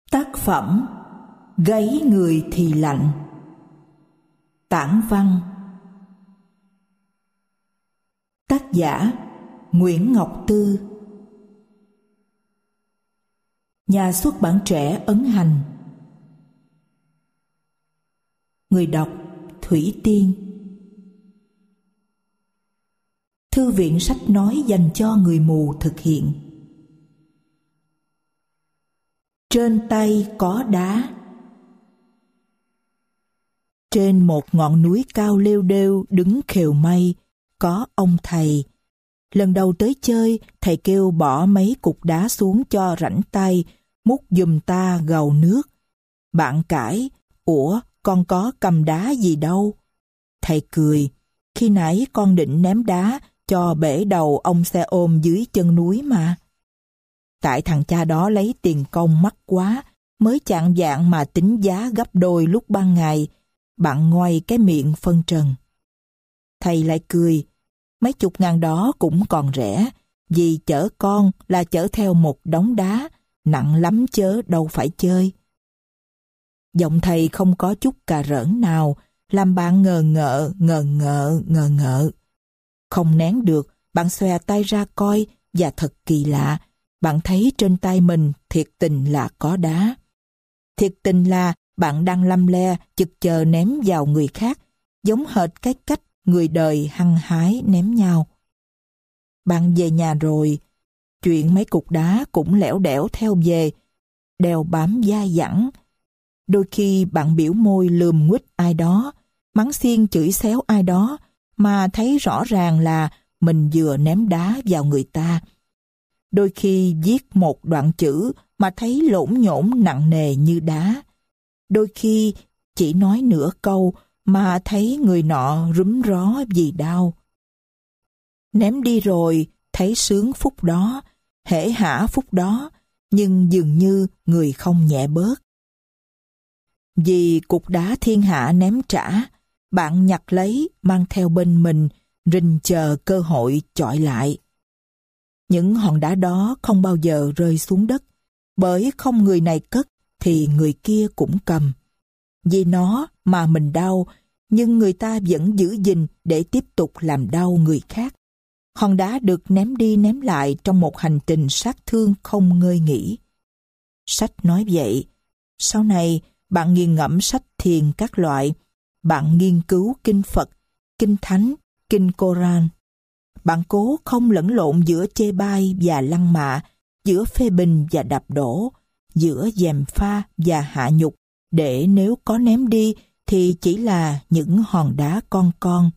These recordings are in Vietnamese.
Tác phẩm Gáy người thì lạnh. Tản văn. Tác giả Nguyễn Ngọc Tư. Nhà xuất bản Trẻ ấn hành. Người đọc Thủy Tiên. Thư viện sách nói dành cho người mù thực hiện. Trên tay có đá. Trên một ngọn núi cao lêu đêu đứng khều mây, có ông thầy. Lần đầu tới chơi, thầy kêu bỏ mấy cục đá xuống cho rảnh tay, múc giùm ta gầu nước. Bạn cãi, ủa con có cầm đá gì đâu. Thầy cười, khi nãy con định ném đá cho bể đầu ông xe ôm dưới chân núi mà. Tại thằng cha đó lấy tiền công mắc quá, mới chạng vạng mà tính giá gấp đôi lúc ban ngày. Bạn ngoay cái miệng phân trần. Thầy lại cười, mấy chục ngàn đó cũng còn rẻ, vì chở con là chở theo một đống đá, nặng lắm chớ đâu phải chơi. Giọng thầy không có chút cà rỡn nào, làm bạn ngờ ngợ. Không nén được, bạn xòe tay ra coi, và thật kỳ lạ, bạn thấy trên tay mình thiệt tình là có đá. Thiệt tình là bạn đang lăm le chực chờ ném vào người khác, giống hệt cái cách người đời hăng hái ném nhau. Bạn về nhà rồi, chuyện mấy cục đá cũng lẻo đẻo theo về, đeo bám dai dẳng. Đôi khi bạn biểu môi lườm nguýt ai đó, mắng xiên chửi xéo ai đó, mà thấy rõ ràng là mình vừa ném đá vào người ta. Đôi khi viết một đoạn chữ mà thấy lổn nhổn nặng nề như đá. Đôi khi chỉ nói nửa câu mà thấy người nọ rúm ró vì đau. Ném đi rồi, thấy sướng phút đó, hễ hả phút đó, nhưng dường như người không nhẹ bớt. Vì cục đá thiên hạ ném trả, bạn nhặt lấy mang theo bên mình, rình chờ cơ hội chọi lại. Những hòn đá đó không bao giờ rơi xuống đất, bởi không người này cất thì người kia cũng cầm. Vì nó mà mình đau, nhưng người ta vẫn giữ gìn để tiếp tục làm đau người khác. Hòn đá được ném đi ném lại trong một hành trình sát thương không ngơi nghỉ. Sách nói vậy. Sau này, bạn nghiền ngẫm sách thiền các loại. Bạn nghiên cứu kinh Phật, kinh Thánh, kinh Koran. Bạn cố không lẫn lộn giữa chê bai và lăng mạ, giữa phê bình và đạp đổ, giữa gièm pha và hạ nhục, để nếu có ném đi thì chỉ là những hòn đá con.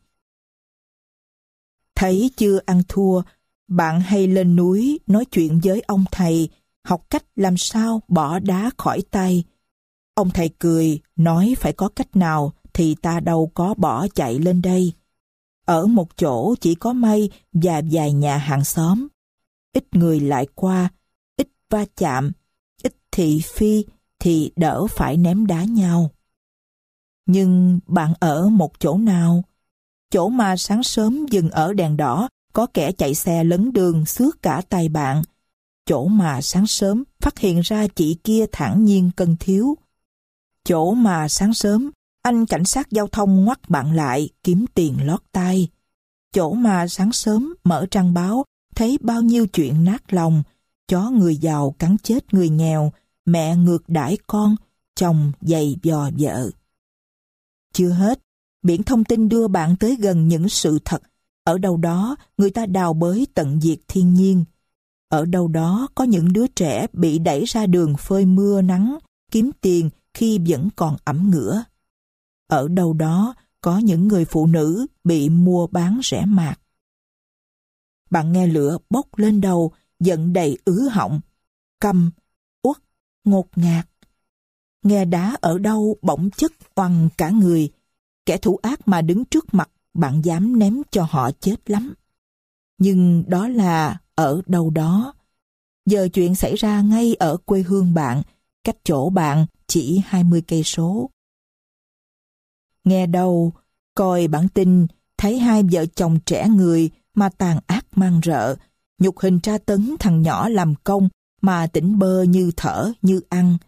Thấy chưa ăn thua, bạn hay lên núi nói chuyện với ông thầy, học cách làm sao bỏ đá khỏi tay. Ông thầy cười, nói phải có cách nào thì ta đâu có bỏ chạy lên đây. Ở một chỗ chỉ có mây và vài nhà hàng xóm. Ít người lại qua, ít va chạm, ít thị phi thì đỡ phải ném đá nhau. Nhưng bạn ở một chỗ nào? Chỗ mà sáng sớm dừng ở đèn đỏ, có kẻ chạy xe lấn đường xước cả tay bạn. Chỗ mà sáng sớm phát hiện ra chị kia thản nhiên cân thiếu. Chỗ mà sáng sớm anh cảnh sát giao thông ngoắt bạn lại kiếm tiền lót tay. Chỗ mà sáng sớm mở trang báo thấy bao nhiêu chuyện nát lòng, chó người giàu cắn chết người nghèo, mẹ ngược đãi con, chồng giày vò vợ. Chưa hết, biển thông tin đưa bạn tới gần những sự thật. Ở đâu đó người ta đào bới tận diệt thiên nhiên. Ở đâu đó có những đứa trẻ bị đẩy ra đường phơi mưa nắng, kiếm tiền khi vẫn còn ẩm ngửa. Ở đâu đó có những người phụ nữ bị mua bán rẻ mạt. Bạn nghe lửa bốc lên đầu, giận đầy ứ họng, căm, uất, ngột ngạt. Nghe đá ở đâu bỗng chất oằn cả người. Kẻ thủ ác mà đứng trước mặt, bạn dám ném cho họ chết lắm. Nhưng đó là ở đâu đó. Giờ chuyện xảy ra ngay ở quê hương bạn, cách chỗ bạn chỉ 20 cây số. Nghe đâu, coi bản tin, thấy hai vợ chồng trẻ người mà tàn ác man rợ, nhục hình tra tấn thằng nhỏ làm công mà tỉnh bơ như thở như ăn.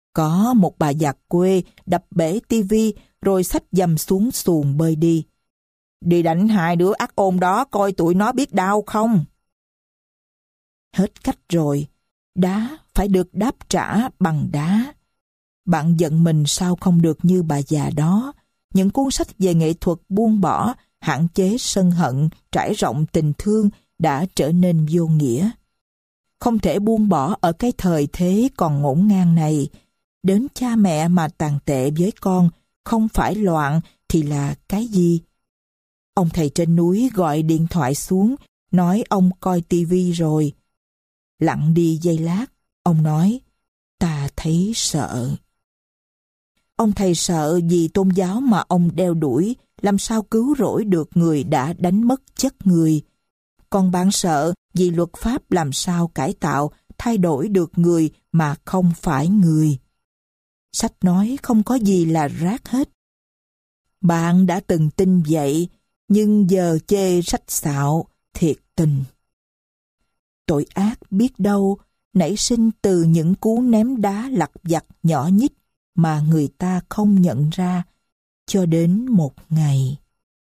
Có một bà già quê đập bể tivi rồi xách dầm xuống xuồng bơi đi. Đi đánh hai đứa ác ôn đó coi tụi nó biết đau không. Hết cách rồi, đá phải được đáp trả bằng đá. Bạn giận mình sao không được như bà già đó. Những cuốn sách về nghệ thuật buông bỏ, hạn chế sân hận, trải rộng tình thương đã trở nên vô nghĩa. Không thể buông bỏ ở cái thời thế còn ngổn ngang này. Đến cha mẹ mà tàn tệ với con, không phải loạn thì là cái gì? Ông thầy trên núi gọi điện thoại xuống, nói ông coi tivi rồi. Lặng đi giây lát, ông nói, ta thấy sợ. Ông thầy sợ vì tôn giáo mà ông đeo đuổi, làm sao cứu rỗi được người đã đánh mất chất người. Còn bạn sợ vì luật pháp làm sao cải tạo, thay đổi được người mà không phải người. Sách nói không có gì là rác hết. Bạn đã từng tin vậy, nhưng giờ chê sách xạo, thiệt tình. Tội ác biết đâu nảy sinh từ những cú ném đá lặt vặt nhỏ nhít mà người ta không nhận ra, cho đến một ngày.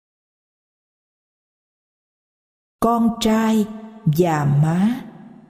Con trai và má.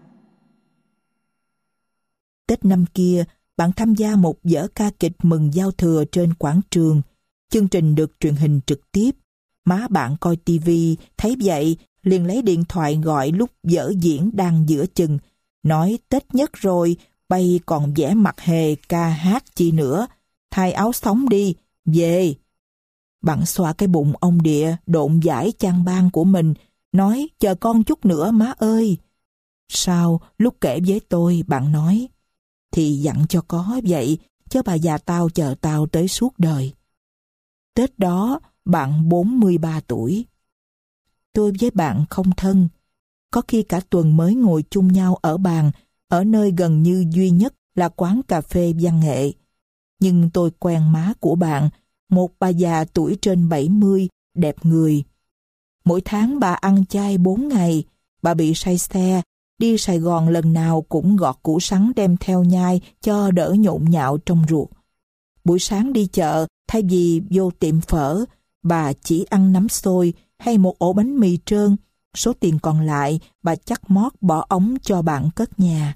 Tết năm kia, bạn tham gia một vở ca kịch mừng giao thừa trên quảng trường. Chương trình được truyền hình trực tiếp. Má bạn coi tivi, thấy vậy, liền lấy điện thoại gọi lúc vở diễn đang giữa chừng. Nói Tết nhất rồi, bay còn vẽ mặt hề ca hát chi nữa. Thay áo sống đi, về. Bạn xoa cái bụng ông địa, độn dải chăn ban của mình, nói chờ con chút nữa má ơi. Sau lúc kể với tôi, bạn nói, thì dặn cho có vậy, chứ bà già tao chờ tao tới suốt đời. Tết đó, bạn 43 tuổi. Tôi với bạn không thân. Có khi cả tuần mới ngồi chung nhau ở bàn, ở nơi gần như duy nhất là quán cà phê văn nghệ. Nhưng tôi quen má của bạn, một bà già tuổi trên 70, đẹp người. Mỗi tháng bà ăn chay 4 ngày, bà bị say xe, đi Sài Gòn lần nào cũng gọt củ sắn đem theo nhai cho đỡ nhộn nhạo trong ruột. Buổi sáng đi chợ, thay vì vô tiệm phở, bà chỉ ăn nắm xôi hay một ổ bánh mì trơn. Số tiền còn lại, bà chắt mót bỏ ống cho bạn cất nhà.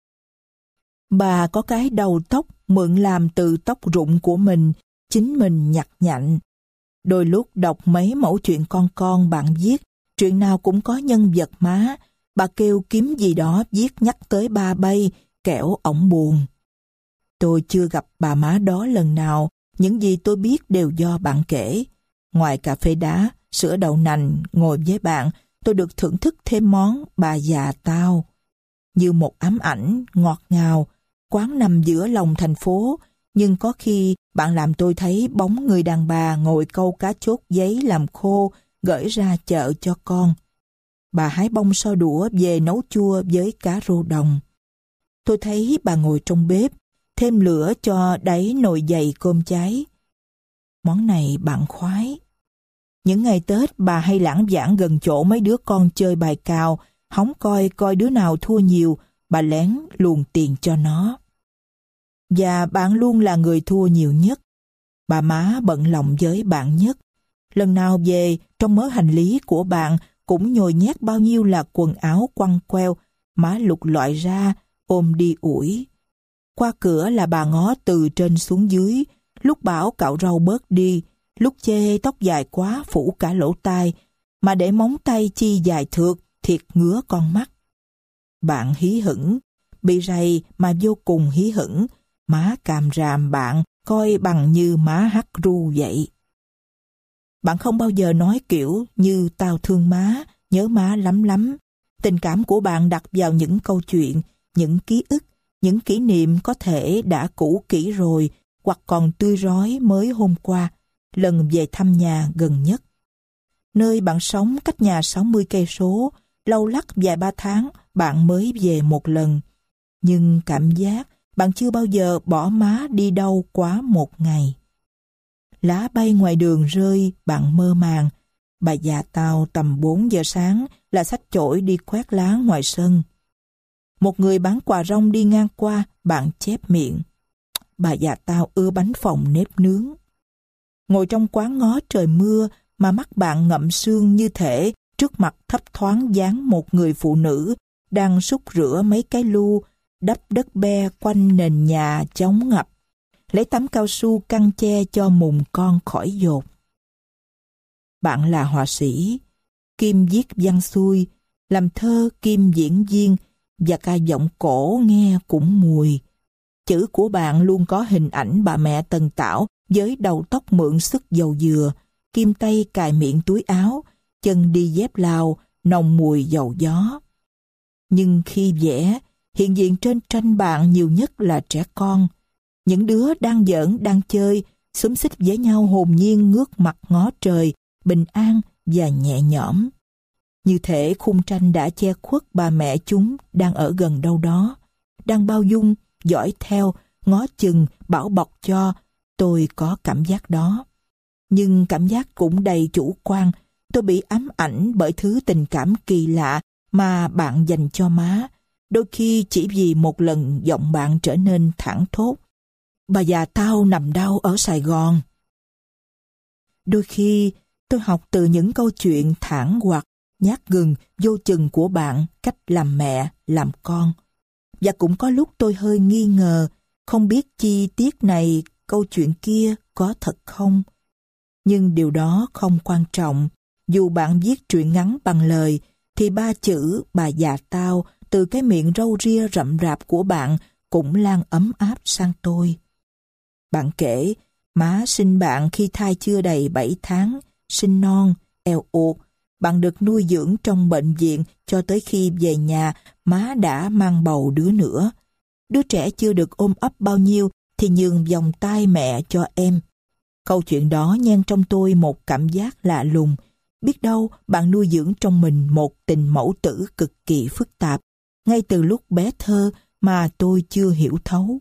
Bà có cái đầu tóc mượn làm từ tóc rụng của mình, chính mình nhặt nhạnh. Đôi lúc đọc mấy mẫu chuyện con bạn viết, chuyện nào cũng có nhân vật má. Bà kêu kiếm gì đó viết nhắc tới ba bay, kẻo ổng buồn. Tôi chưa gặp bà má đó lần nào, những gì tôi biết đều do bạn kể. Ngoài cà phê đá, sữa đậu nành, ngồi với bạn, tôi được thưởng thức thêm món bà già tao. Như một ám ảnh, ngọt ngào, quán nằm giữa lòng thành phố, nhưng có khi bạn làm tôi thấy bóng người đàn bà ngồi câu cá chốt giấy làm khô, gửi ra chợ cho con. Bà hái bông so đũa về nấu chua với cá rô đồng. Tôi thấy bà ngồi trong bếp, thêm lửa cho đáy nồi dày cơm cháy. Món này bạn khoái. Những ngày Tết bà hay lãng vãng gần chỗ mấy đứa con chơi bài cào, hóng coi đứa nào thua nhiều, bà lén luồn tiền cho nó. Và bạn luôn là người thua nhiều nhất. Bà má bận lòng với bạn nhất. Lần nào về, trong mớ hành lý của bạn cũng nhồi nhét bao nhiêu là quần áo quăng queo, má lục lọi ra, ôm đi ủi. Qua cửa là bà ngó từ trên xuống dưới, lúc bảo cạo râu bớt đi, lúc chê tóc dài quá phủ cả lỗ tai, mà để móng tay chi dài thượt, thiệt ngứa con mắt. Bạn hí hửng, bị rầy mà vô cùng hí hửng, má càm ràm bạn, coi bằng như má hắt ru vậy. Bạn không bao giờ nói kiểu như tao thương má, nhớ má lắm lắm. Tình cảm của bạn đặt vào những câu chuyện, những ký ức, những kỷ niệm có thể đã cũ kỹ rồi, hoặc còn tươi rói mới hôm qua, lần về thăm nhà gần nhất. Nơi bạn sống cách nhà 60 cây số, lâu lắc vài 3 tháng bạn mới về một lần. Nhưng cảm giác bạn chưa bao giờ bỏ má đi đâu quá một ngày. Lá bay ngoài đường rơi, bạn mơ màng. Bà già tao tầm 4 giờ sáng là xách chổi đi quét lá ngoài sân. Một người bán quà rong đi ngang qua, bạn chép miệng. bà già tao ưa bánh phồng nếp nướng. Ngồi trong quán ngó trời mưa mà mắt bạn ngậm sương như thể trước mặt thấp thoáng dáng một người phụ nữ đang xúc rửa mấy cái lu, đắp đất be quanh nền nhà chống ngập, lấy tấm cao su căng che cho mùng con khỏi dột. Bạn là họa sĩ, kim viết văn xuôi, làm thơ kim diễn viên và ca giọng cổ nghe cũng mùi. Chữ của bạn luôn có hình ảnh bà mẹ Tần Tảo với đầu tóc mượn sức dầu dừa, kim tay cài miệng túi áo, chân đi dép lao, nồng mùi dầu gió. Nhưng khi vẽ, hiện diện trên tranh bạn nhiều nhất là trẻ con. Những đứa đang giỡn, đang chơi, xúm xít với nhau hồn nhiên ngước mặt ngó trời, bình an và nhẹ nhõm. Như thể khung tranh đã che khuất bà mẹ chúng đang ở gần đâu đó, đang bao dung, dõi theo, ngó chừng, bảo bọc cho. Tôi có cảm giác đó. Nhưng cảm giác cũng đầy chủ quan. Tôi bị ám ảnh bởi thứ tình cảm kỳ lạ mà bạn dành cho má. Đôi khi chỉ vì một lần giọng bạn trở nên thảng thốt: bà già tao nằm đau ở Sài Gòn. Đôi khi tôi học từ những câu chuyện thảng hoặc nhát gừng vô chừng của bạn cách làm mẹ, làm con. Và cũng có lúc tôi hơi nghi ngờ, không biết chi tiết này, câu chuyện kia có thật không. Nhưng điều đó không quan trọng. Dù bạn viết truyện ngắn bằng lời, thì ba chữ bà già tao từ cái miệng râu ria rậm rạp của bạn cũng lan ấm áp sang tôi. Bạn kể, má sinh bạn khi thai chưa đầy 7 tháng, sinh non, eo uột. Bạn được nuôi dưỡng trong bệnh viện cho tới khi về nhà má đã mang bầu đứa nữa. Đứa trẻ chưa được ôm ấp bao nhiêu thì nhường vòng tay mẹ cho em. Câu chuyện đó nhen trong tôi một cảm giác lạ lùng. Biết đâu bạn nuôi dưỡng trong mình một tình mẫu tử cực kỳ phức tạp, ngay từ lúc bé thơ mà tôi chưa hiểu thấu.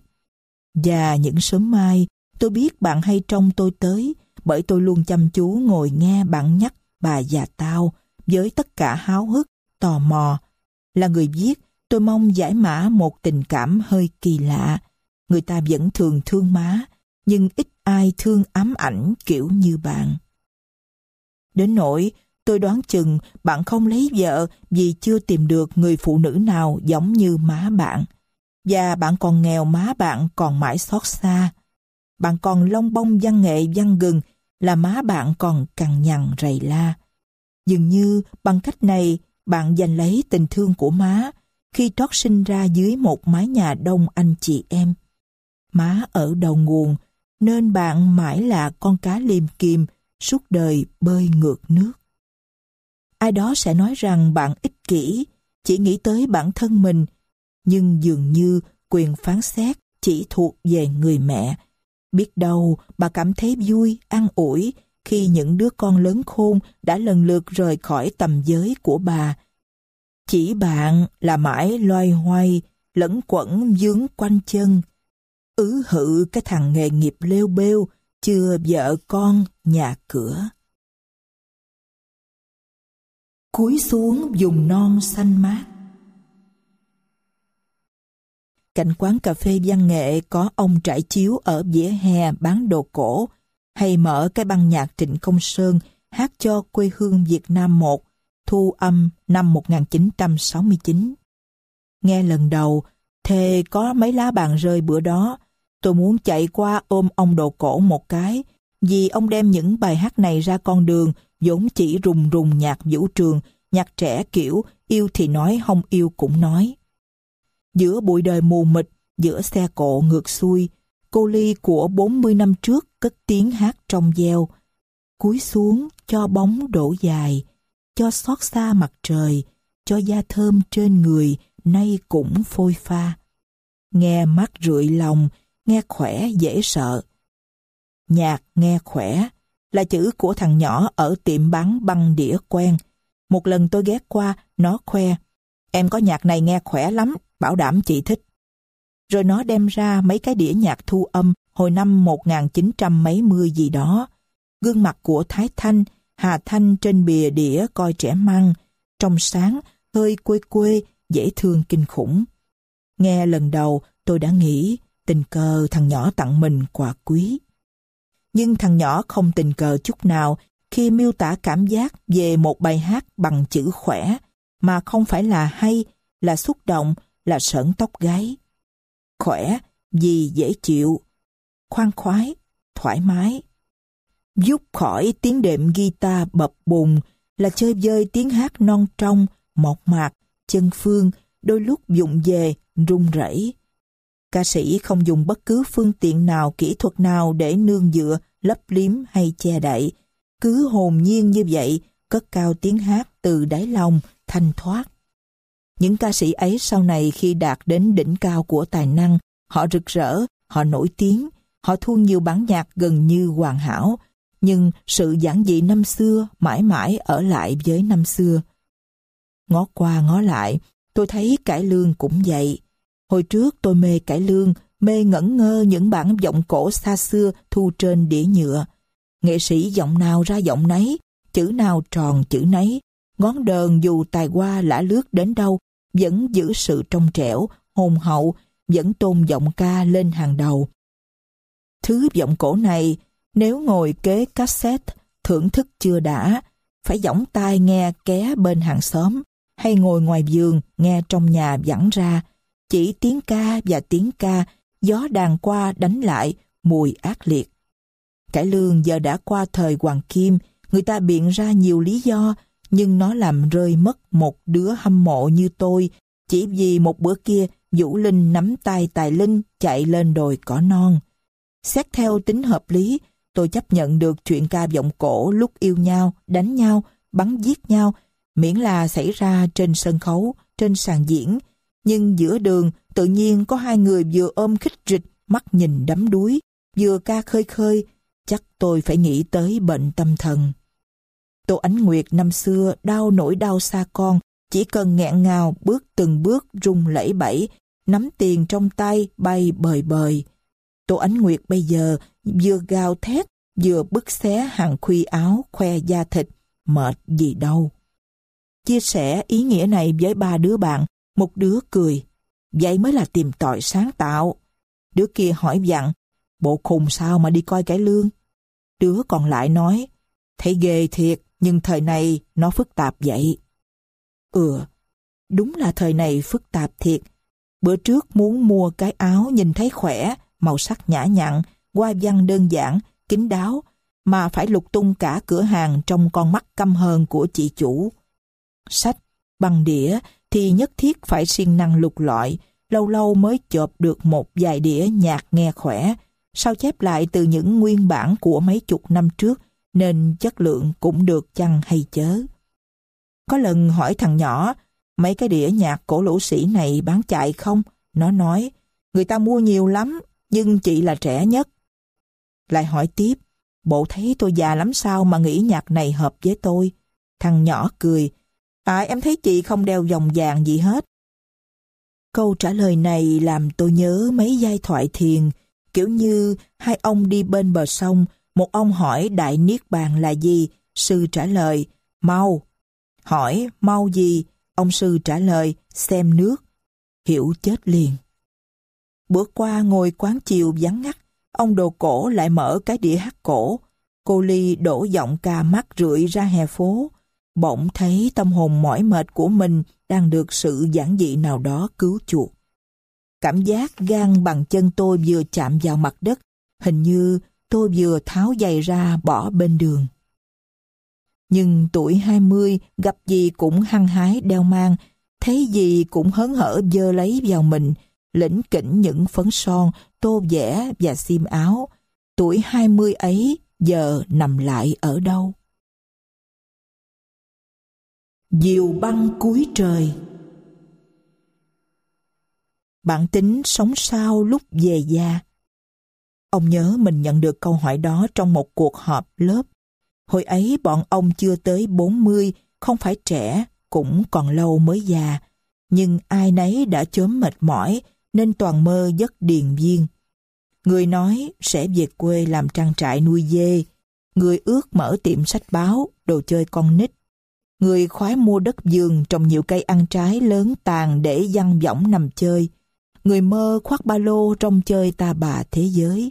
Và những sớm mai, tôi biết bạn hay trông tôi tới, bởi tôi luôn chăm chú ngồi nghe bạn nhắc bà già tao với tất cả háo hức, tò mò. Là người viết, tôi mong giải mã một tình cảm hơi kỳ lạ. Người ta vẫn thường thương má, nhưng ít ai thương ám ảnh kiểu như bạn. Đến nỗi, tôi đoán chừng bạn không lấy vợ vì chưa tìm được người phụ nữ nào giống như má bạn. Và bạn còn nghèo, má bạn còn mãi xót xa. Bạn còn lông bông văn nghệ văn gừng, là má bạn còn cằn nhằn rầy la. Dường như bằng cách này bạn giành lấy tình thương của má khi trót sinh ra dưới một mái nhà đông anh chị em. Má ở đầu nguồn, nên bạn mãi là con cá liềm kiềm, suốt đời bơi ngược nước. Ai đó sẽ nói rằng bạn ích kỷ, chỉ nghĩ tới bản thân mình, nhưng dường như quyền phán xét chỉ thuộc về người mẹ. Biết đâu bà cảm thấy vui, an ủi khi những đứa con lớn khôn đã lần lượt rời khỏi tầm giới của bà. Chỉ bạn là mãi loay hoay, lẫn quẩn vướng quanh chân. Hự cái thằng nghề nghiệp lêu bêu, chưa vợ con, nhà cửa. Cúi xuống vùng non xanh mát. Cạnh quán cà phê văn nghệ có ông trải chiếu ở vỉa hè bán đồ cổ, hay mở cái băng nhạc Trịnh Công Sơn hát cho quê hương Việt Nam 1, thu âm năm 1969. Nghe lần đầu, thề có mấy lá bàn rơi bữa đó, tôi muốn chạy qua ôm ông đồ cổ một cái, vì ông đem những bài hát này ra con đường, vốn chỉ rùng rùng nhạc vũ trường, nhạc trẻ kiểu yêu thì nói, không yêu cũng nói. Giữa bụi đời mù mịt, giữa xe cộ ngược xuôi, cô Ly của 40 năm trước cất tiếng hát trong veo. Cúi xuống cho bóng đổ dài, cho xót xa mặt trời, cho da thơm trên người nay cũng phôi pha. Nghe mát rượi lòng, nghe khỏe dễ sợ. Nhạc nghe khỏe là chữ của thằng nhỏ ở tiệm bán băng đĩa quen. Một lần tôi ghé qua, nó khoe: em có nhạc này nghe khỏe lắm, bảo đảm chị thích. Rồi nó đem ra mấy cái đĩa nhạc thu âm hồi năm 1900 mấy mươi gì đó. Gương mặt của Thái Thanh, Hà Thanh trên bìa đĩa coi trẻ măng, trong sáng, hơi quê quê, dễ thương kinh khủng. Nghe lần đầu tôi đã nghĩ Tình cờ thằng nhỏ tặng mình quà quý. Nhưng thằng nhỏ không tình cờ chút nào khi miêu tả cảm giác về một bài hát bằng chữ khỏe, mà không phải là hay, là xúc động, là sởn tóc gáy. Khỏe vì dễ chịu, khoan khoái, thoải mái. Vút khỏi tiếng đệm guitar bập bùng là chơi vơi tiếng hát non trong, mộc mạc, chân phương, đôi lúc vụng về, run rẩy. Ca sĩ không dùng bất cứ phương tiện nào, kỹ thuật nào để nương dựa, lấp liếm hay che đậy. Cứ hồn nhiên như vậy, cất cao tiếng hát từ đáy lòng, thanh thoát. Những ca sĩ ấy sau này khi đạt đến đỉnh cao của tài năng, họ rực rỡ, họ nổi tiếng, họ thu nhiều bản nhạc gần như hoàn hảo, nhưng sự giản dị năm xưa mãi mãi ở lại với năm xưa. Ngó qua ngó lại, tôi thấy cải lương cũng vậy. Hồi trước tôi mê cải lương, mê ngẩn ngơ những bản vọng cổ xa xưa thu trên đĩa nhựa. Nghệ sĩ giọng nào ra giọng nấy, chữ nào tròn chữ nấy, ngón đờn dù tài hoa lả lướt đến đâu, vẫn giữ sự trong trẻo, hồn hậu, vẫn tôn giọng ca lên hàng đầu. Thứ vọng cổ này, nếu ngồi kế cassette, thưởng thức chưa đã, phải giỏng tai nghe ké bên hàng xóm, hay ngồi ngoài vườn nghe trong nhà vẳng ra, chỉ tiếng ca và tiếng ca, gió đàn qua đánh lại, mùi ác liệt. Cải lương giờ đã qua thời hoàng kim, người ta biện ra nhiều lý do, nhưng nó làm rơi mất một đứa hâm mộ như tôi, chỉ vì một bữa kia Vũ Linh nắm tay Tài Linh chạy lên đồi cỏ non. Xét theo tính hợp lý, tôi chấp nhận được chuyện ca vọng cổ lúc yêu nhau, đánh nhau, bắn giết nhau, miễn là xảy ra trên sân khấu, trên sàn diễn. Nhưng giữa đường, tự nhiên có hai người vừa ôm khích rịch, mắt nhìn đắm đuối, vừa ca khơi khơi, chắc tôi phải nghĩ tới bệnh tâm thần. Tô Ánh Nguyệt năm xưa đau nỗi đau xa con, chỉ cần nghẹn ngào bước từng bước rung lẩy bẩy, nắm tiền trong tay bay bời bời. Tô Ánh Nguyệt bây giờ vừa gào thét, vừa bứt xé hàng khuy áo khoe da thịt, mệt gì đâu. Chia sẻ ý nghĩa này với ba đứa bạn, một đứa cười, vậy mới là tìm tòi sáng tạo. Đứa kia hỏi vặn, bộ khùng sao mà đi coi cải lương? Đứa còn lại nói, thấy ghê thiệt, nhưng thời này nó phức tạp vậy. Đúng là thời này phức tạp thiệt. Bữa trước muốn mua cái áo nhìn thấy khỏe, màu sắc nhã nhặn, hoa văn đơn giản, kín đáo, mà phải lục tung cả cửa hàng trong con mắt căm hờn của chị chủ. Sách, băng đĩa thì nhất thiết phải siêng năng lục lọi, lâu lâu mới chộp được một vài đĩa nhạc nghe khỏe, sao chép lại từ những nguyên bản của mấy chục năm trước, nên chất lượng cũng được chăng hay chớ. Có lần hỏi thằng nhỏ, mấy cái đĩa nhạc cổ lỗ sĩ này bán chạy không? Nó nói, người ta mua nhiều lắm, nhưng chị là trẻ nhất. Lại hỏi tiếp, bộ thấy tôi già lắm sao mà nghĩ nhạc này hợp với tôi? Thằng nhỏ cười, em thấy chị không đeo vòng vàng gì hết. Câu trả lời này làm tôi nhớ mấy giai thoại thiền, kiểu như hai ông đi bên bờ sông, một ông hỏi đại niết bàn là gì, sư trả lời, mau. Hỏi, mau gì? Ông sư trả lời, xem nước. Hiểu chết liền. Bữa qua ngồi quán chiều vắng ngắt, ông đồ cổ lại mở cái đĩa hát cổ. Cô Ly đổ giọng ca mát rượi ra hè phố. Bỗng thấy tâm hồn mỏi mệt của mình đang được sự giản dị nào đó cứu chuộc. Cảm giác gan bằng chân tôi vừa chạm vào mặt đất, hình như tôi vừa tháo giày ra bỏ bên đường. Nhưng tuổi 20 gặp gì cũng hăng hái đeo mang, thấy gì cũng hớn hở dơ lấy vào mình, lỉnh kỉnh những phấn son, tô vẽ và xiêm áo. Tuổi 20 ấy giờ nằm lại ở đâu? Diều băng cuối trời. Bạn tính sống sao lúc về già? Ông nhớ mình nhận được câu hỏi đó trong một cuộc họp lớp. Hồi ấy bọn ông chưa tới 40, không phải trẻ, cũng còn lâu mới già. Nhưng ai nấy đã chớm mệt mỏi, nên toàn mơ giấc điền viên. Người nói sẽ về quê làm trang trại nuôi dê. Người ước mở tiệm sách báo, đồ chơi con nít. Người khoái mua đất vườn trồng nhiều cây ăn trái lớn tàn để văng võng nằm chơi. người mơ khoác ba lô trong chơi ta bà thế giới.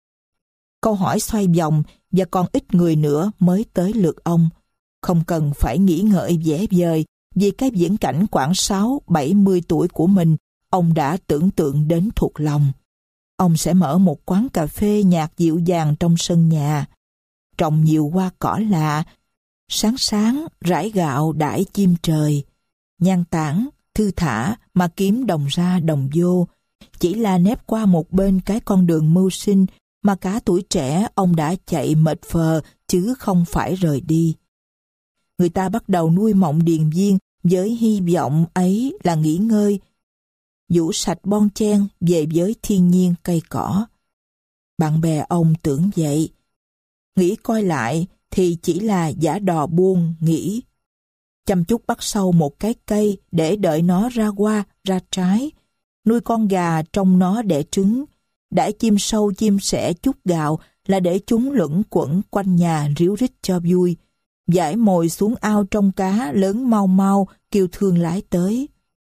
Câu hỏi xoay vòng và còn ít người nữa mới tới lượt ông. Không cần phải nghĩ ngợi dễ vời vì cái viễn cảnh khoảng 60-70 tuổi của mình, ông đã tưởng tượng đến thuộc lòng. Ông sẽ mở một quán cà phê nhạc dịu dàng trong sân nhà, trồng nhiều hoa cỏ lạ, sáng sáng rải gạo đãi chim trời, nhan tản, thư thả mà kiếm đồng ra đồng vô, chỉ là nép qua một bên cái con đường mưu sinh mà cả tuổi trẻ ông đã chạy mệt phờ chứ không phải rời đi. Người ta bắt đầu nuôi mộng điền viên với hy vọng ấy là nghỉ ngơi, vũ sạch bon chen về với thiên nhiên cây cỏ. Bạn bè ông tưởng vậy. Nghĩ coi lại thì chỉ là giả đò buông nghĩ. Chăm chút bắt sâu một cái cây để đợi nó ra hoa, ra trái. Nuôi con gà trông nó đẻ trứng. Đãi chim sâu chim sẻ chút gạo là để chúng luẩn quẩn quanh nhà ríu rít cho vui. Dải mồi xuống ao trong cá lớn mau mau kêu thương lái tới.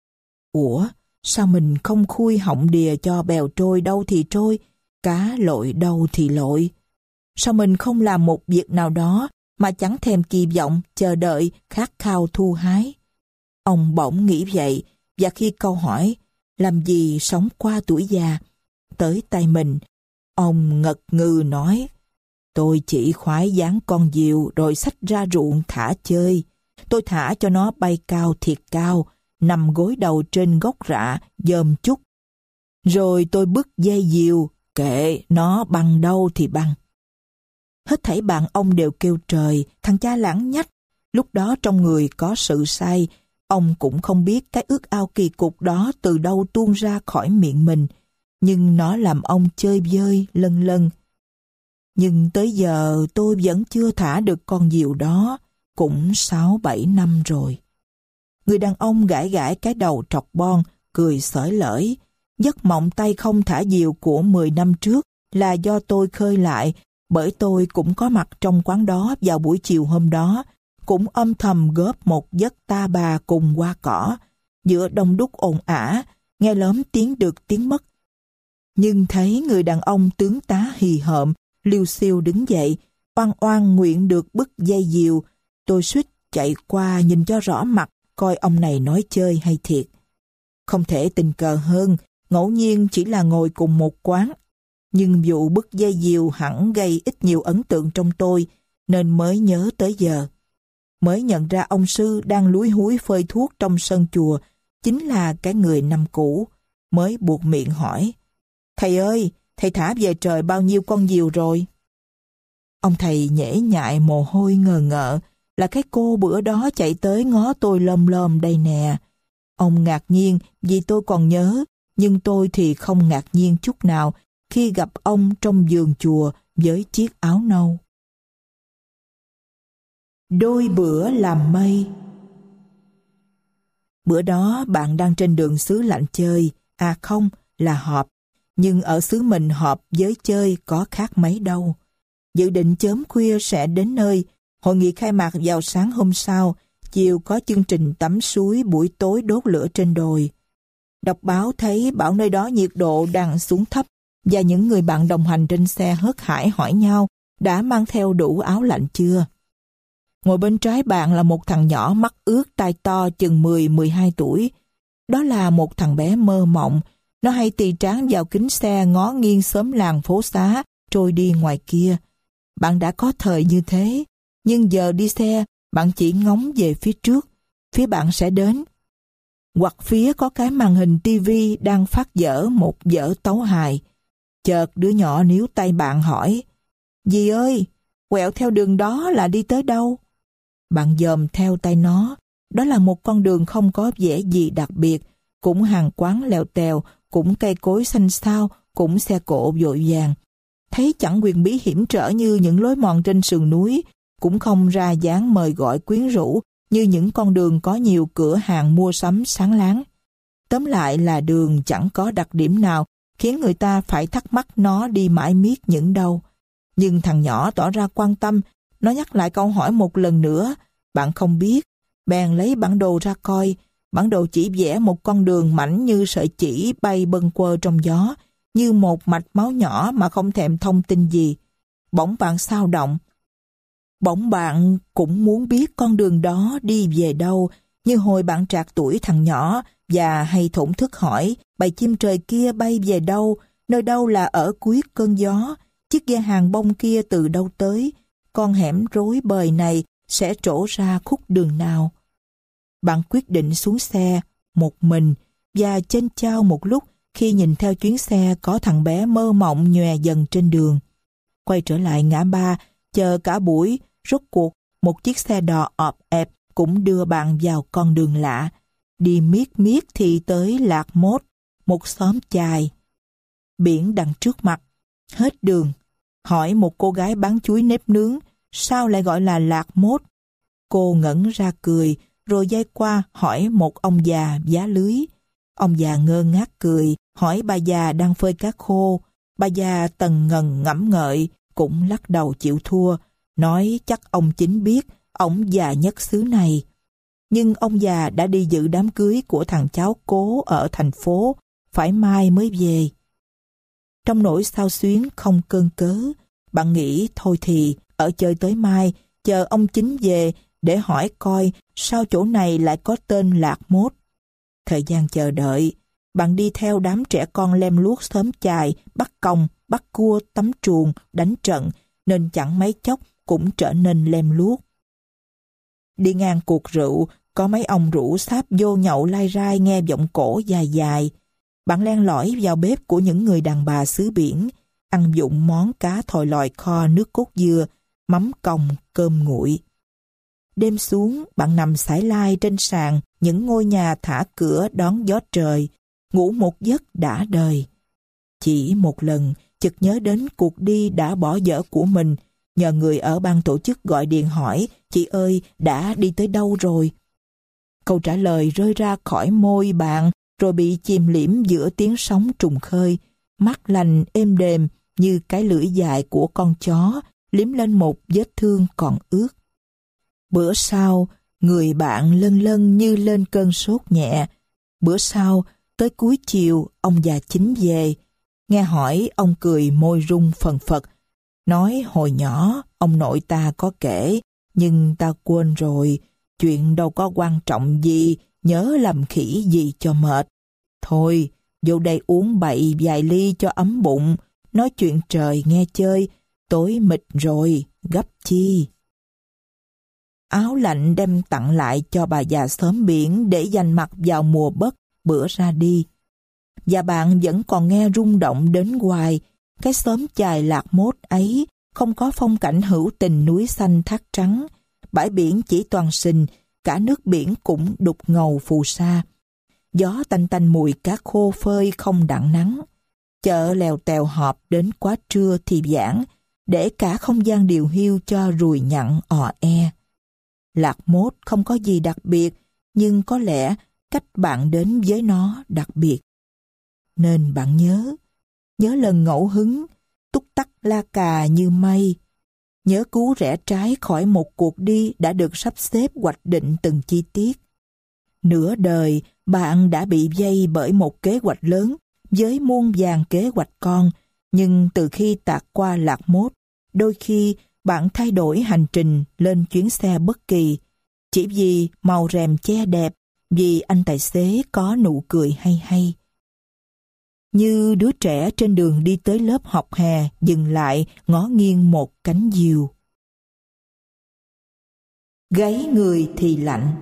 Ủa, sao mình không khui họng đìa cho bèo trôi đâu thì trôi, cá lội đâu thì lội? Sao mình không làm một việc nào đó mà chẳng thèm kỳ vọng, chờ đợi, khát khao thu hái? Ông bỗng nghĩ vậy, và khi câu hỏi làm gì sống qua tuổi già tới tay mình, ông ngật ngừ nói: tôi chỉ khoái dáng con diều rồi xách ra ruộng thả chơi. Tôi thả cho nó bay cao thiệt cao, nằm gối đầu trên gốc rạ, dòm chút. Rồi tôi bứt dây diều, kệ nó băng đâu thì băng. Hết thảy bạn ông đều kêu trời, thằng cha lãng nhách. Lúc đó trong người có sự say, ông cũng không biết cái ước ao kỳ cục đó từ đâu tuôn ra khỏi miệng mình, nhưng nó làm ông chơi vơi lân lân. Nhưng tới giờ tôi vẫn chưa thả được con diều đó, cũng 6-7 năm rồi. Người đàn ông gãi gãi cái đầu trọc bon, cười xởi lởi. Giấc mộng tay không thả diều của 10 năm trước là do tôi khơi lại, bởi tôi cũng có mặt trong quán đó vào buổi chiều hôm đó, cũng âm thầm góp một giấc ta bà cùng hoa cỏ, giữa đông đúc ồn ả, nghe lóm tiếng được tiếng mất. Nhưng thấy người đàn ông tướng tá hì hợm, liêu xiêu đứng dậy, oan oan nguyện được bứt dây diều, tôi suýt chạy qua nhìn cho rõ mặt, coi ông này nói chơi hay thiệt. Không thể tình cờ hơn, ngẫu nhiên chỉ là ngồi cùng một quán, nhưng vụ bứt dây diều hẳn gây ít nhiều ấn tượng trong tôi, nên mới nhớ tới giờ. Mới nhận ra ông sư đang lúi húi phơi thuốc trong sân chùa chính là cái người năm cũ, mới buột miệng hỏi: thầy ơi, thầy thả về trời bao nhiêu con diều rồi? Ông thầy nhễ nhại mồ hôi ngờ ngợ, là cái cô bữa đó chạy tới ngó tôi lom lom đây nè. Ông ngạc nhiên vì tôi còn nhớ, nhưng tôi thì không ngạc nhiên chút nào khi gặp ông trong vườn chùa với chiếc áo nâu. Đôi bữa làm mây. Bữa đó bạn đang trên đường xứ lạnh chơi, à không, là họp, nhưng ở xứ mình họp với chơi có khác mấy đâu. Dự định chớm khuya sẽ đến nơi, hội nghị khai mạc vào sáng hôm sau, chiều có chương trình tắm suối, buổi tối đốt lửa trên đồi. Đọc báo thấy bảo nơi đó nhiệt độ đang xuống thấp, và những người bạn đồng hành trên xe hớt hải hỏi nhau đã mang theo đủ áo lạnh chưa. Ngồi bên trái bạn là một thằng nhỏ mắt ướt tai to chừng 10-12 tuổi. Đó là một thằng bé mơ mộng, nó hay tì trán vào kính xe ngó nghiêng xóm làng phố xá trôi đi ngoài kia. Bạn đã có thời như thế, nhưng giờ đi xe bạn chỉ ngóng về phía trước, phía bạn sẽ đến. Hoặc phía có cái màn hình tivi đang phát dở một vở tấu hài. Chợt đứa nhỏ níu tay bạn hỏi: dì ơi, quẹo theo đường đó là đi tới đâu? Bạn dòm theo tay nó, đó là một con đường không có vẻ gì đặc biệt, cũng hàng quán lèo tèo, cũng cây cối xanh xao, cũng xe cộ vội vàng. Thấy chẳng huyền bí hiểm trở như những lối mòn trên sườn núi, cũng không ra dáng mời gọi quyến rũ như những con đường có nhiều cửa hàng mua sắm sáng láng. Tóm lại là đường chẳng có đặc điểm nào khiến người ta phải thắc mắc nó đi mãi miết những đâu. Nhưng thằng nhỏ tỏ ra quan tâm, nó nhắc lại câu hỏi một lần nữa. Bạn không biết, bèn lấy bản đồ ra coi, Bản đồ chỉ vẽ một con đường mảnh như sợi chỉ bay bâng quơ trong gió, như một mạch máu nhỏ mà không thèm thông tin gì. Bỗng bạn xao động. Bỗng bạn cũng muốn biết con đường đó đi về đâu, như hồi bạn trạc tuổi thằng nhỏ và hay thổn thức hỏi bầy chim trời kia bay về đâu, nơi đâu là ở cuối cơn gió, chiếc ghe hàng bông kia từ đâu tới, con hẻm rối bời này sẽ trổ ra khúc đường nào. Bạn quyết định xuống xe một mình và chênh chao một lúc khi nhìn theo chuyến xe có thằng bé mơ mộng nhòe dần trên đường. Quay trở lại ngã ba, chờ cả buổi, rốt cuộc một chiếc xe đò ọp ẹp cũng đưa bạn vào con đường lạ. Đi miết miết thì tới Lạc Mốt, một xóm chài. Biển đằng trước mặt, hết đường. Hỏi một cô gái bán chuối nếp nướng, sao lại gọi là Lạc Mốt? Cô ngẩn ra cười, rồi dây qua hỏi một ông già vá lưới. Ông già ngơ ngác cười, hỏi bà già đang phơi cá khô. Bà già tần ngần ngẫm ngợi, cũng lắc đầu chịu thua, nói chắc ông chính biết, ổng già nhất xứ này. Nhưng ông già đã đi dự đám cưới của thằng cháu cố ở thành phố, phải mai mới về. Trong nỗi xao xuyến không cơn cớ, bạn nghĩ thôi thì ở chơi tới mai, chờ ông chính về để hỏi coi sao chỗ này lại có tên Lạc Mốt. Thời gian chờ đợi, bạn đi theo đám trẻ con lem luốc xóm chài, bắt còng, bắt cua, tắm truồng, đánh trận, nên chẳng mấy chốc cũng trở nên lem luốc. Đi ngang cuộc rượu, có mấy ông rủ sáp vô nhậu lai rai nghe giọng cổ dài dài. Bạn len lỏi vào bếp của những người đàn bà xứ biển, ăn dụng món cá thòi lòi kho nước cốt dưa, mắm còng, cơm nguội. Đêm xuống, bạn nằm sải lai trên sàn những ngôi nhà thả cửa đón gió trời, ngủ một giấc đã đời. Chỉ một lần, chợt nhớ đến cuộc đi đã bỏ dở của mình, nhờ người ở ban tổ chức gọi điện hỏi, chị ơi, đã đi tới đâu rồi? Câu trả lời rơi ra khỏi môi bạn, rồi bị chìm liễm giữa tiếng sóng trùng khơi, mát lành êm đềm như cái lưỡi dài của con chó, liếm lên một vết thương còn ướt. Bữa sau, người bạn lân lân như lên cơn sốt nhẹ. Bữa sau, tới cuối chiều, ông già chính về. Nghe hỏi, ông cười môi rung phần phật. Nói hồi nhỏ, ông nội ta có kể, nhưng ta quên rồi. Chuyện đâu có quan trọng gì, nhớ làm khỉ gì cho mệt. Thôi, vô đây uống bậy vài ly cho ấm bụng, nói chuyện trời nghe chơi, tối mịt rồi, gấp chi. Áo lạnh đem tặng lại cho bà già xóm biển để dành mặc vào mùa bất bữa ra đi. Và bạn vẫn còn nghe rung động đến hoài, cái xóm chài Lạc Mốt ấy không có phong cảnh hữu tình núi xanh thác trắng, bãi biển chỉ toàn sình, cả nước biển cũng đục ngầu phù sa. Gió tanh tanh mùi cá khô phơi không đặng nắng. Chợ lèo tèo họp đến quá trưa thì giãn, để cả không gian điều hiu cho ruồi nhặn ò e. Lạc Mốt không có gì đặc biệt, nhưng có lẽ cách bạn đến với nó đặc biệt. Nên bạn nhớ lần ngẫu hứng, túc tắc la cà như mây. Nhớ cú rẽ trái khỏi một cuộc đi đã được sắp xếp hoạch định từng chi tiết. Nửa đời, bạn đã bị vây bởi một kế hoạch lớn với muôn vàn kế hoạch con, nhưng từ khi tạt qua Lạc Mốt, đôi khi bạn thay đổi hành trình lên chuyến xe bất kỳ, chỉ vì màu rèm che đẹp, vì anh tài xế có nụ cười hay hay. Như đứa trẻ trên đường đi tới lớp học hè dừng lại ngó nghiêng một cánh diều. Gáy người thì lạnh.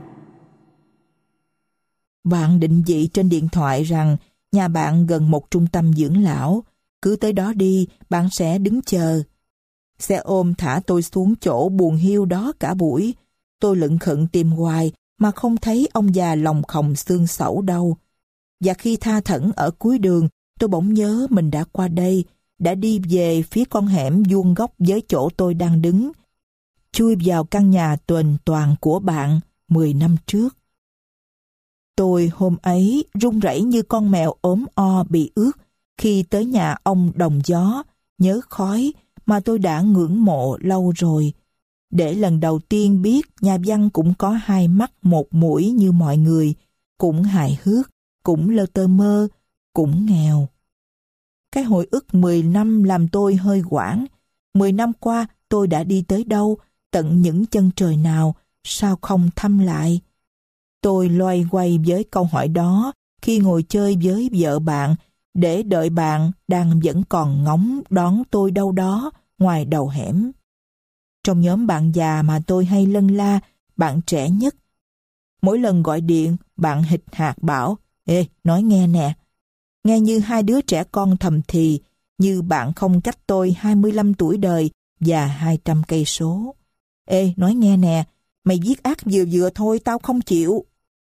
Bạn định vị trên điện thoại rằng nhà bạn gần một trung tâm dưỡng lão, cứ tới đó đi, bạn sẽ đứng chờ. Xe ôm thả tôi xuống chỗ buồn hiu đó cả buổi. Tôi lững khững tìm hoài mà không thấy ông già lòng khòng xương sẩu đâu. Và khi tha thẩn ở cuối đường, tôi bỗng nhớ mình đã qua đây, đã đi về phía con hẻm vuông góc với chỗ tôi đang đứng, chui vào căn nhà tuềnh toàng của bạn 10 năm trước. Tôi hôm ấy run rẩy như con mèo ốm o bị ướt khi tới nhà ông Đồng Gió, nhớ khói mà tôi đã ngưỡng mộ lâu rồi. Để lần đầu tiên biết nhà văn cũng có hai mắt một mũi như mọi người, cũng hài hước, cũng lơ tơ mơ, cũng nghèo. Cái hồi ức 10 năm làm tôi hơi hoảng. 10 năm qua tôi đã đi tới đâu, tận những chân trời nào, sao không thăm lại? Tôi loay hoay với câu hỏi đó khi ngồi chơi với vợ bạn, để đợi bạn đang vẫn còn ngóng đón tôi đâu đó ngoài đầu hẻm. Trong nhóm bạn già mà tôi hay lân la, bạn trẻ nhất. Mỗi lần gọi điện, bạn hịch hạc bảo, ê, nói nghe nè. Nghe như hai đứa trẻ con thầm thì, như bạn không cách tôi 25 tuổi đời và 200 cây số. Ê, nói nghe nè, mày viết ác vừa vừa thôi, tao không chịu.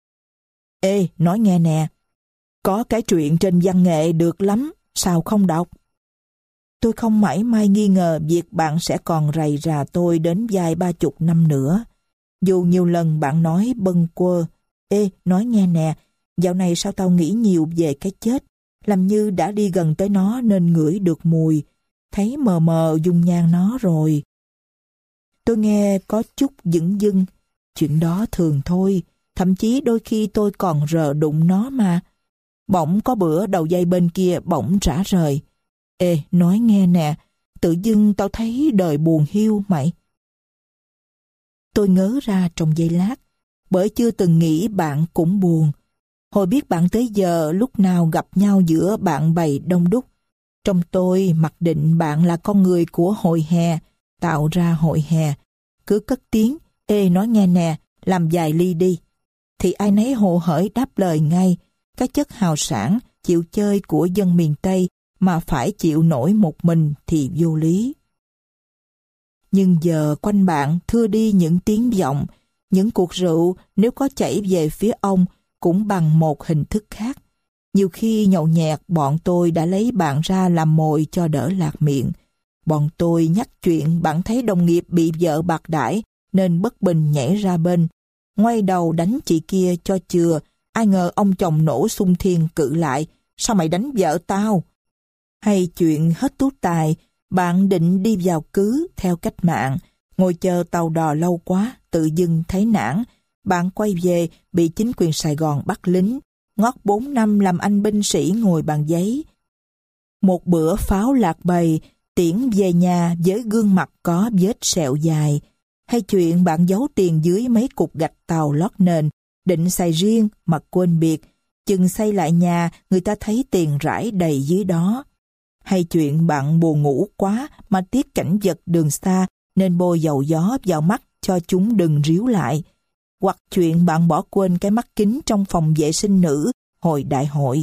Ê, nói nghe nè, có cái truyện trên văn nghệ được lắm, sao không đọc? Tôi không mảy may nghi ngờ việc bạn sẽ còn rầy rà tôi đến vài 30 năm nữa. Dù nhiều lần bạn nói bâng quơ, ê, nói nghe nè, dạo này sao tao nghĩ nhiều về cái chết, làm như đã đi gần tới nó nên ngửi được mùi, thấy mờ mờ dung nhan nó rồi. Tôi nghe có chút dửng dưng, chuyện đó thường thôi, thậm chí đôi khi tôi còn rờ đụng nó mà. Bỗng có bữa đầu dây bên kia bỗng rã rời. Ê, nói nghe nè, tự dưng tao thấy đời buồn hiu mày. Tôi ngớ ra trong giây lát, bởi chưa từng nghĩ bạn cũng buồn. Hồi biết bạn tới giờ lúc nào gặp nhau giữa bạn bè đông đúc. Trong tôi mặc định bạn là con người của hội hè, tạo ra hội hè. Cứ cất tiếng, ê nói nghe nè, làm vài ly đi. Thì ai nấy hồ hởi đáp lời ngay, cái chất hào sảng, chịu chơi của dân miền Tây mà phải chịu nổi một mình thì vô lý. Nhưng giờ quanh bạn thưa đi những tiếng vọng, những cuộc rượu nếu có chảy về phía ông cũng bằng một hình thức khác. Nhiều khi nhậu nhẹt bọn tôi đã lấy bạn ra làm mồi cho đỡ lạc miệng. Bọn tôi nhắc chuyện bạn thấy đồng nghiệp bị vợ bạc đãi nên bất bình nhảy ra bên, ngoay đầu đánh chị kia cho chừa. Ai ngờ ông chồng nổ xung thiên cự lại, sao mày đánh vợ tao? Hay chuyện hết tú tài, bạn định đi vào cứ theo cách mạng, ngồi chờ tàu đò lâu quá, tự dưng thấy nản. Bạn quay về bị chính quyền Sài Gòn bắt lính, ngót 4 năm làm anh binh sĩ ngồi bàn giấy. Một bữa pháo lạc bầy, tiễn về nhà với gương mặt có vết sẹo dài. Hay chuyện bạn giấu tiền dưới mấy cục gạch tàu lót nền, định xài riêng mà quên biệt, chừng xây lại nhà người ta thấy tiền rải đầy dưới đó. Hay chuyện bạn buồn ngủ quá mà tiếc cảnh vật đường xa nên bôi dầu gió vào mắt cho chúng đừng ríu lại. Hoặc chuyện bạn bỏ quên cái mắt kính trong phòng vệ sinh nữ hồi đại hội.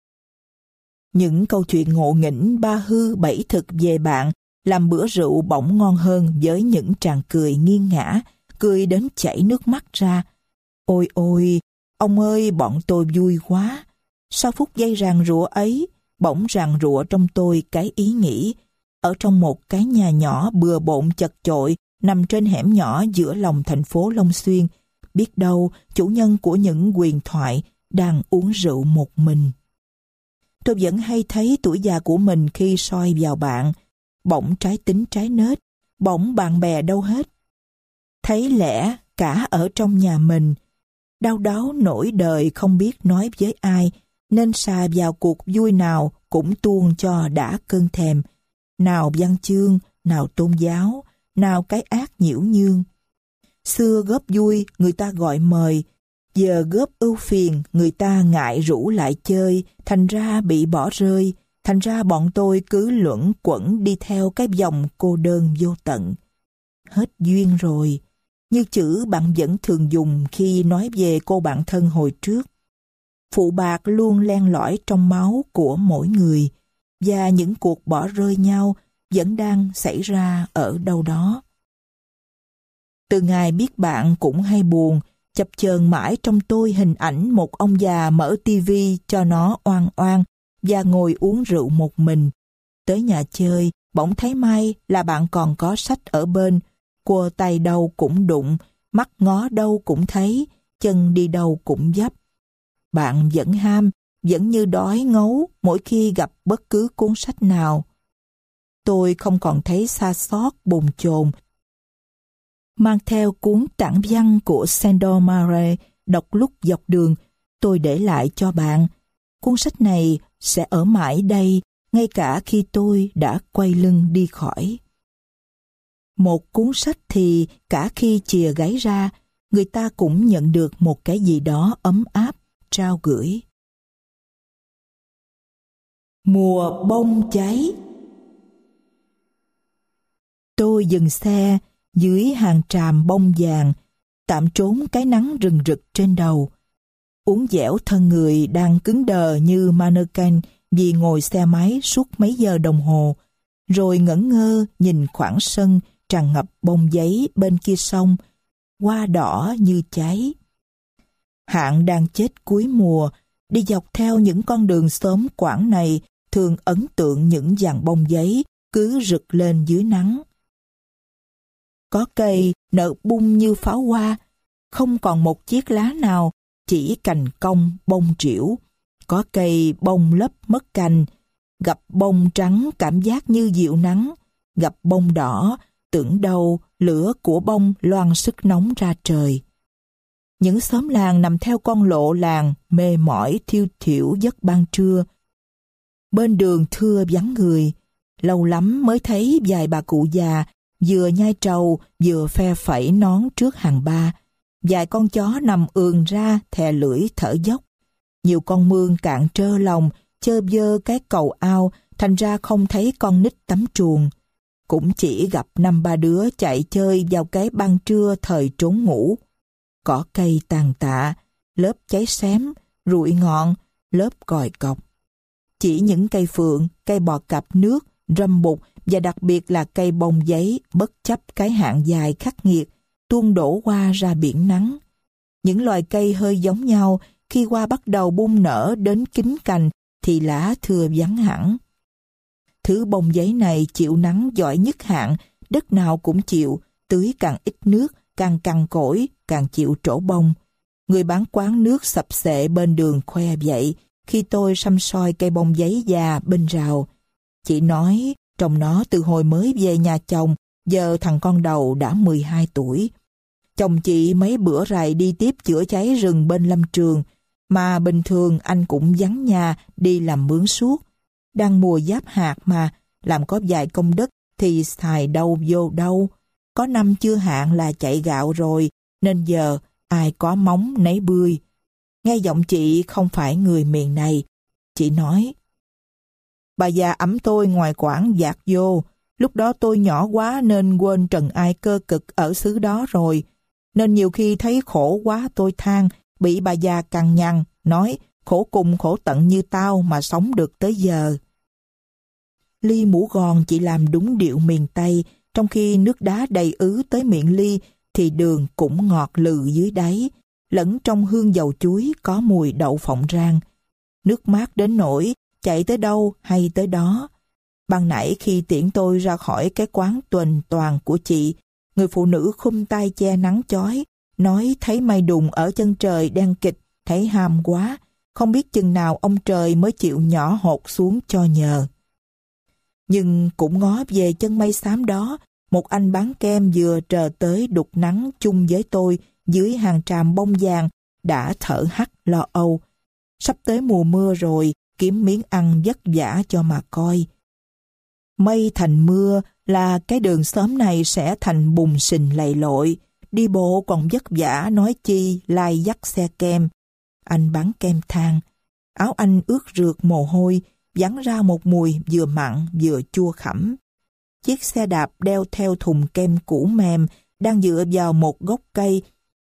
Những câu chuyện ngộ nghĩnh ba hư bảy thực về bạn làm bữa rượu bỗng ngon hơn với những tràng cười nghiêng ngã, cười đến chảy nước mắt ra. Ôi ôi, ông ơi bọn tôi vui quá. Sau phút giây ràng rụa ấy, bỗng ràng rụa trong tôi cái ý nghĩ, ở trong một cái nhà nhỏ bừa bộn chật chội nằm trên hẻm nhỏ giữa lòng thành phố Long Xuyên, biết đâu chủ nhân của những huyền thoại đang uống rượu một mình. Tôi vẫn hay thấy tuổi già của mình khi soi vào bạn, bỗng trái tính trái nết, bỗng bạn bè đâu hết. Thấy lẽ cả ở trong nhà mình, đau đáu nỗi đời không biết nói với ai, nên xà vào cuộc vui nào cũng tuôn cho đã cơn thèm, nào văn chương, nào tôn giáo, nào cái ác nhiễu nhương. Xưa góp vui người ta gọi mời, giờ góp ưu phiền người ta ngại rủ lại chơi, thành ra bị bỏ rơi, thành ra bọn tôi cứ luẩn quẩn đi theo cái vòng cô đơn vô tận. Hết duyên rồi, như chữ bạn vẫn thường dùng khi nói về cô bạn thân hồi trước. Phụ bạc luôn len lỏi trong máu của mỗi người, và những cuộc bỏ rơi nhau vẫn đang xảy ra ở đâu đó. Từ ngày biết bạn cũng hay buồn, chập chờn mãi trong tôi hình ảnh một ông già mở tivi cho nó oan oan và ngồi uống rượu một mình. Tới nhà chơi, bỗng thấy may là bạn còn có sách ở bên, quơ tay đâu cũng đụng, mắt ngó đâu cũng thấy, chân đi đâu cũng dấp. Bạn vẫn ham, vẫn như đói ngấu mỗi khi gặp bất cứ cuốn sách nào. Tôi không còn thấy xa xót bồn chồn, mang theo cuốn tản văn của Sandor Mare đọc lúc dọc đường, tôi để lại cho bạn. Cuốn sách này sẽ ở mãi đây, ngay cả khi tôi đã quay lưng đi khỏi. Một cuốn sách thì cả khi chìa gáy ra, người ta cũng nhận được một cái gì đó ấm áp, trao gửi. Mùa bông cháy. Tôi dừng xe dưới hàng tràm bông vàng, tạm trốn cái nắng rừng rực trên đầu. Uốn dẻo thân người đang cứng đờ như mannequin vì ngồi xe máy suốt mấy giờ đồng hồ, rồi ngẩn ngơ nhìn khoảng sân tràn ngập bông giấy bên kia sông, hoa đỏ như cháy. Hạn đang chết cuối mùa, đi dọc theo những con đường xóm Quảng này thường ấn tượng những dàn bông giấy cứ rực lên dưới nắng. Có cây nở bung như pháo hoa, không còn một chiếc lá nào, chỉ cành cong bông trĩu. Có cây bông lấp mất cành, gặp bông trắng cảm giác như dịu nắng, gặp bông đỏ tưởng đâu lửa của bông loang sức nóng ra trời. Những xóm làng nằm theo con lộ làng mê mỏi thiêu thiểu giấc ban trưa. Bên đường thưa vắng người, lâu lắm mới thấy vài bà cụ già vừa nhai trầu vừa phe phẩy nón trước hàng ba. Vài con chó nằm ườn ra thè lưỡi thở dốc. Nhiều con mương cạn trơ lòng chơ vơ cái cầu ao, thành ra không thấy con nít tắm chuồng. Cũng chỉ gặp 5-3 đứa chạy chơi vào cái ban trưa thời trốn ngủ. Cỏ cây tàn tạ, lớp cháy xém, rụi ngọn, lớp còi cọc. Chỉ những cây phượng, cây bò cạp nước, râm bụt và đặc biệt là cây bông giấy bất chấp cái hạn dài khắc nghiệt, tuôn đổ hoa ra biển nắng. Những loài cây hơi giống nhau, khi hoa bắt đầu bung nở đến kín cành thì lá thưa vắng hẳn. Thứ bông giấy này chịu nắng giỏi nhất hạn, đất nào cũng chịu, tưới càng ít nước, càng cằn cỗi, càng chịu trổ bông. Người bán quán nước sập xệ bên đường khoe vậy, khi tôi săm soi cây bông giấy già bên rào. Chị nói trồng nó từ hồi mới về nhà chồng, giờ thằng con đầu đã 12 tuổi. Chồng chị mấy bữa rày đi tiếp chữa cháy rừng bên lâm trường, mà bình thường anh cũng vắng nhà đi làm mướn suốt. Đang mùa giáp hạt mà, làm có vài công đất thì xài đâu vô đâu. Có năm chưa hạn là chạy gạo rồi, nên giờ ai có móng nấy bươi. Nghe giọng chị không phải người miền này. Chị nói, bà già ẵm tôi ngoài Quảng dạt vô. Lúc đó tôi nhỏ quá nên quên trần ai cơ cực ở xứ đó rồi. Nên nhiều khi thấy khổ quá tôi than, bị bà già cằn nhằn, nói khổ cùng khổ tận như tao mà sống được tới giờ. Ly mũ gòn chỉ làm đúng điệu miền Tây, trong khi nước đá đầy ứ tới miệng ly thì đường cũng ngọt lừ dưới đáy, lẫn trong hương dầu chuối có mùi đậu phộng rang. Nước mát đến nỗi chạy tới đâu hay tới đó. Ban nãy khi tiễn tôi ra khỏi cái quán tuần toàn của chị, người phụ nữ khum tay che nắng chói, nói thấy mây đùng ở chân trời đen kịch, thấy ham quá, không biết chừng nào ông trời mới chịu nhỏ hột xuống cho nhờ. Nhưng cũng ngó về chân mây xám đó, một anh bán kem vừa trờ tới đục nắng chung với tôi dưới hàng tràm bông vàng đã thở hắt lo âu. Sắp tới mùa mưa rồi, kiếm miếng ăn vất vả cho mà coi. Mây thành mưa là cái đường xóm này sẽ thành bùn sình lầy lội, đi bộ còn vất vả nói chi lai dắt xe kem. Anh bán kem than, áo anh ướt rượt mồ hôi, vắn ra một mùi vừa mặn vừa chua khẳm. Chiếc xe đạp đeo theo thùng kem cũ mềm đang dựa vào một gốc cây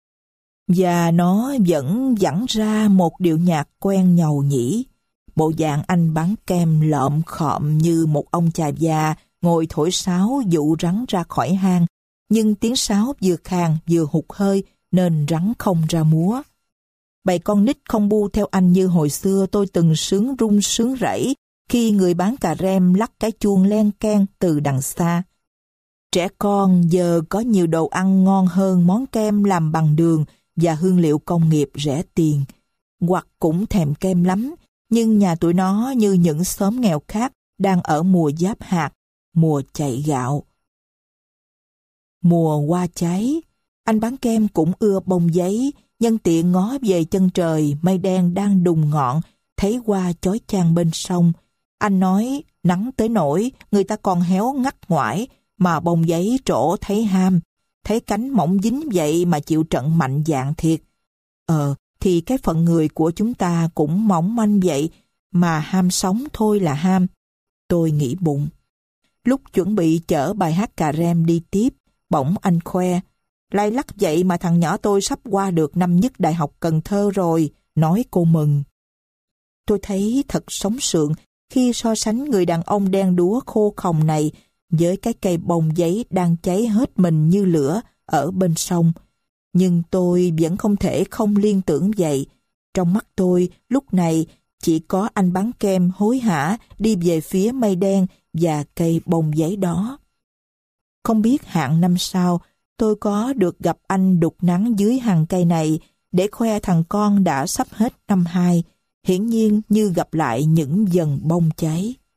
và nó vẫn vẳng ra một điệu nhạc quen nhầu nhĩ. Bộ dạng anh bán kem lợm khọm như một ông chà già ngồi thổi sáo dụ rắn ra khỏi hang, nhưng tiếng sáo vừa khàn vừa hụt hơi nên rắn không ra múa. Bầy con nít không bu theo anh như hồi xưa tôi từng sướng rung sướng rẩy khi người bán cà rem lắc cái chuông len keng từ đằng xa. Trẻ con giờ có nhiều đồ ăn ngon hơn món kem làm bằng đường và hương liệu công nghiệp rẻ tiền. Hoặc cũng thèm kem lắm, nhưng nhà tụi nó như những xóm nghèo khác đang ở mùa giáp hạt, mùa chạy gạo. Mùa hoa cháy, anh bán kem cũng ưa bông giấy, Nhân tiện ngó về chân trời, mây đen đang đùng ngọn, thấy hoa chói chang bên sông. Anh nói, nắng tới nỗi, người ta còn héo ngắt ngoải, mà bông giấy trổ thấy ham. Thấy cánh mỏng dính vậy mà chịu trận mạnh dạn thiệt. Thì cái phận người của chúng ta cũng mỏng manh vậy, mà ham sống thôi là ham. Tôi nghĩ bụng. Lúc chuẩn bị chở bài hát cà rem đi tiếp, bỗng anh khoe. Lay lắc vậy mà thằng nhỏ tôi sắp qua được năm nhất Đại học Cần Thơ rồi, nói cô mừng. Tôi thấy thật sống sượng khi so sánh người đàn ông đen đúa khô khòng này với cái cây bông giấy đang cháy hết mình như lửa ở bên sông. Nhưng tôi vẫn không thể không liên tưởng vậy. Trong mắt tôi lúc này chỉ có anh bán kem hối hả đi về phía mây đen và cây bông giấy đó. Không biết hạn năm sau tôi có được gặp anh đục nắng dưới hàng cây này để khoe thằng con đã sắp hết năm 2, hiển nhiên như gặp lại những dần bông cháy.